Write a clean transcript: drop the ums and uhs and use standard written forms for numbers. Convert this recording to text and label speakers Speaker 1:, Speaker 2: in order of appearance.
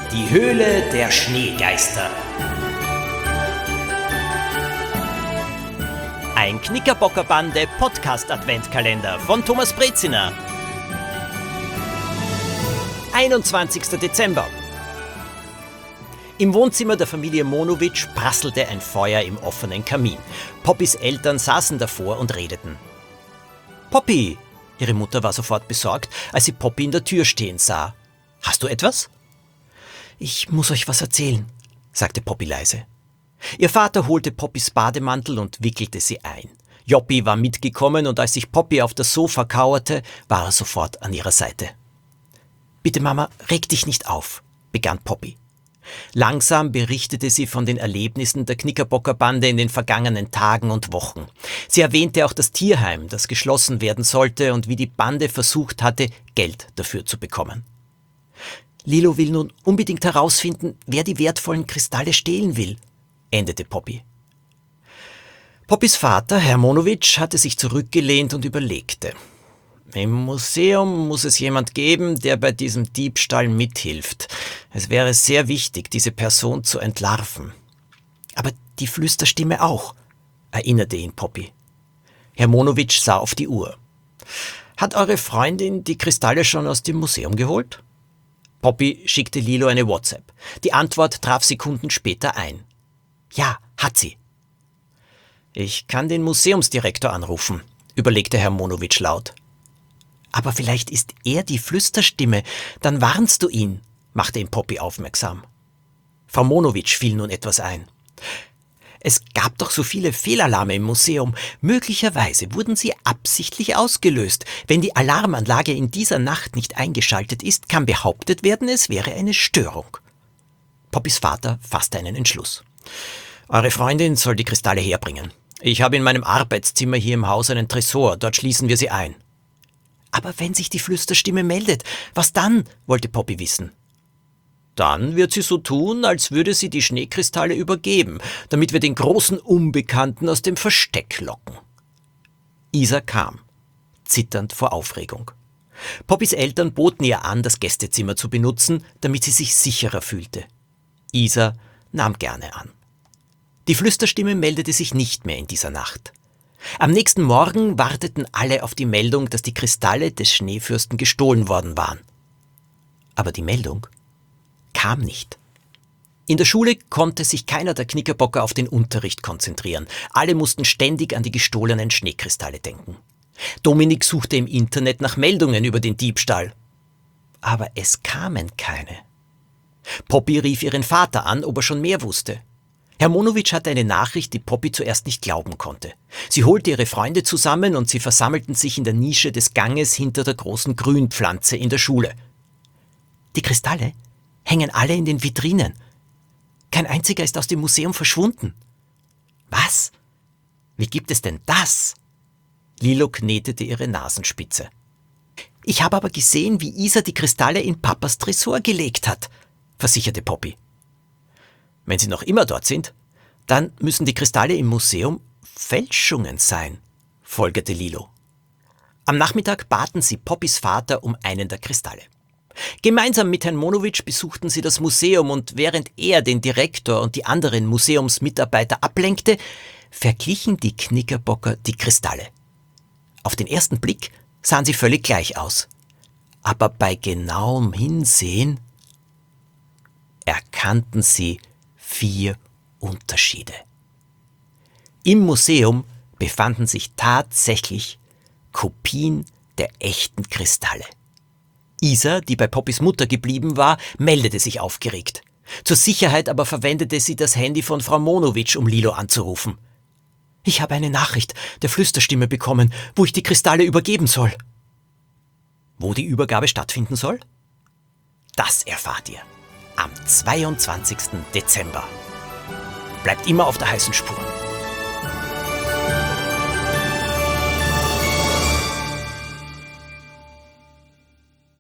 Speaker 1: Die Höhle der Schneegeister. Ein Knickerbocker-Bande Podcast-Adventkalender von Thomas Breziner. 21. Dezember. Im Wohnzimmer der Familie Monowitsch prasselte ein Feuer im offenen Kamin. Poppys Eltern saßen davor und redeten. »Poppy«, ihre Mutter war sofort besorgt, als sie Poppy in der Tür stehen sah. »Hast du etwas?« »Ich muss euch was erzählen«, sagte Poppy leise. Ihr Vater holte Poppys Bademantel und wickelte sie ein. Joppi war mitgekommen und als sich Poppy auf das Sofa kauerte, war er sofort an ihrer Seite. »Bitte Mama, reg dich nicht auf«, begann Poppy. Langsam berichtete sie von den Erlebnissen der Knickerbocker-Bande in den vergangenen Tagen und Wochen. Sie erwähnte auch das Tierheim, das geschlossen werden sollte und wie die Bande versucht hatte, Geld dafür zu bekommen. »Lilo will nun unbedingt herausfinden, wer die wertvollen Kristalle stehlen will«, endete Poppy. Poppys Vater, Herr Monowitsch, hatte sich zurückgelehnt und überlegte. Im Museum muss es jemand geben, der bei diesem Diebstahl mithilft. Es wäre sehr wichtig, diese Person zu entlarven. Aber die Flüsterstimme auch, erinnerte ihn Poppy. Herr Monowitsch sah auf die Uhr. Hat eure Freundin die Kristalle schon aus dem Museum geholt? Poppy schickte Lilo eine WhatsApp. Die Antwort traf Sekunden später ein. Ja, hat sie. Ich kann den Museumsdirektor anrufen, überlegte Herr Monowitsch laut. Aber vielleicht ist er die Flüsterstimme, dann warnst du ihn, machte ihm Poppy aufmerksam. Frau Monowitsch fiel nun etwas ein. Es gab doch so viele Fehlalarme im Museum. Möglicherweise wurden sie absichtlich ausgelöst. Wenn die Alarmanlage in dieser Nacht nicht eingeschaltet ist, kann behauptet werden, es wäre eine Störung. Poppys Vater fasste einen Entschluss. Eure Freundin soll die Kristalle herbringen. Ich habe in meinem Arbeitszimmer hier im Haus einen Tresor, dort schließen wir sie ein. Aber wenn sich die Flüsterstimme meldet, was dann? Wollte Poppy wissen. Dann wird sie so tun, als würde sie die Schneekristalle übergeben, damit wir den großen Unbekannten aus dem Versteck locken. Isa kam, zitternd vor Aufregung. Poppys Eltern boten ihr an, das Gästezimmer zu benutzen, damit sie sich sicherer fühlte. Isa nahm gerne an. Die Flüsterstimme meldete sich nicht mehr in dieser Nacht. Am nächsten Morgen warteten alle auf die Meldung, dass die Kristalle des Schneefürsten gestohlen worden waren. Aber die Meldung kam nicht. In der Schule konnte sich keiner der Knickerbocker auf den Unterricht konzentrieren. Alle mussten ständig an die gestohlenen Schneekristalle denken. Dominik suchte im Internet nach Meldungen über den Diebstahl. Aber es kamen keine. Poppy rief ihren Vater an, ob er schon mehr wusste. Herr Monowitsch hatte eine Nachricht, die Poppy zuerst nicht glauben konnte. Sie holte ihre Freunde zusammen und sie versammelten sich in der Nische des Ganges hinter der großen Grünpflanze in der Schule. Die Kristalle hängen alle in den Vitrinen. Kein einziger ist aus dem Museum verschwunden. Was? Wie gibt es denn das? Lilo knetete ihre Nasenspitze. Ich habe aber gesehen, wie Isa die Kristalle in Papas Tresor gelegt hat, versicherte Poppy. Wenn sie noch immer dort sind, dann müssen die Kristalle im Museum Fälschungen sein, folgerte Lilo. Am Nachmittag baten sie Poppys Vater um einen der Kristalle. Gemeinsam mit Herrn Monowitsch besuchten sie das Museum und während er den Direktor und die anderen Museumsmitarbeiter ablenkte, verglichen die Knickerbocker die Kristalle. Auf den ersten Blick sahen sie völlig gleich aus. Aber bei genauem Hinsehen erkannten sie 4 Unterschiede. Im Museum befanden sich tatsächlich Kopien der echten Kristalle. Isa, die bei Poppys Mutter geblieben war, meldete sich aufgeregt. Zur Sicherheit aber verwendete sie das Handy von Frau Monowitsch, um Lilo anzurufen. Ich habe eine Nachricht der Flüsterstimme bekommen, wo ich die Kristalle übergeben soll. Wo die Übergabe stattfinden soll? Das erfahrt ihr am 22. Dezember. Bleibt immer auf der heißen Spur.